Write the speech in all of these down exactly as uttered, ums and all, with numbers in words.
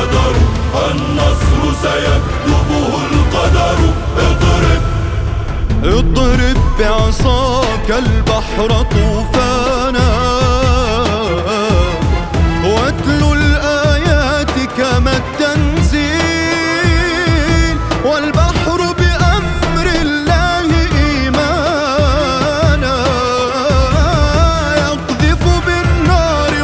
القدر، النصر سيكتبه القدر. اضرب اضرب بعصاك البحر طوفانا، واتلو الآيات كما التنزيل، والبحر بأمر الله إيمانا، يقذف بالنار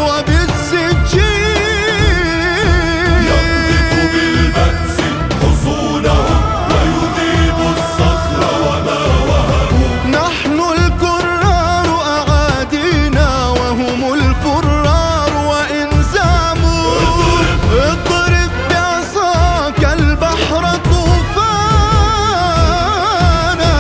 وبالسجين، يقذف بالبأس حصونهم ويذيب الصخر وما وهبوا. نحن الكرار أعادينا وهم الفرار وإن زاموا. اضرب بعصاك البحر طوفانا.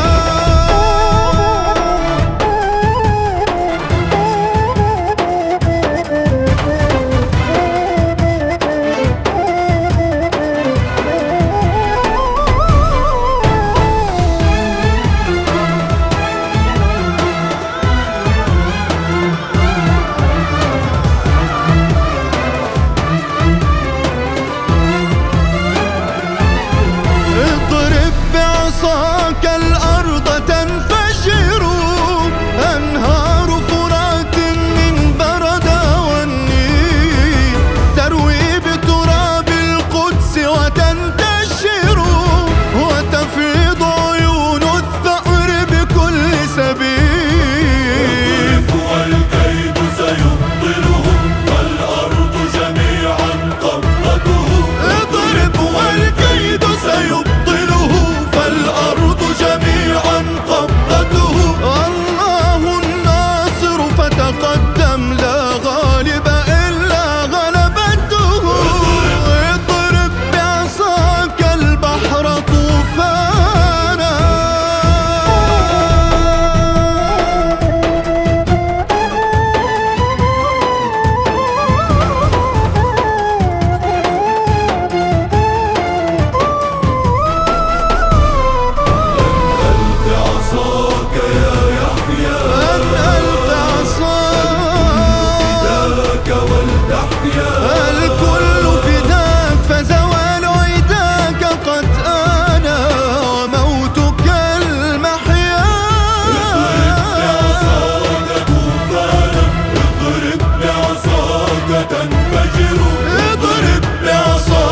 اضرب بعصاك الأرض تنفجر أنهار فرات من برد والنيل، تروي بتراب القدس وتنتشر، وتفيض عيون الثأر بكل سبيل. اضرب والكيد سيبطله فالأرض جميعا قبضته. اضرب والكيد سيبطله فالأرض جميعا قبضته. الله الناصر فتقدم، لا غالب إلا غلبته. اضرب بعصاك البحر طوفانا. عصاك يا يحيى، أنقلت عصاك فداك ولتحيا. الكل فداك فزوال عداك قد آنا، وموتك المحيا. بعصاك طوفانا، اضرب بعصاك تنفجر. اضرب بعصاك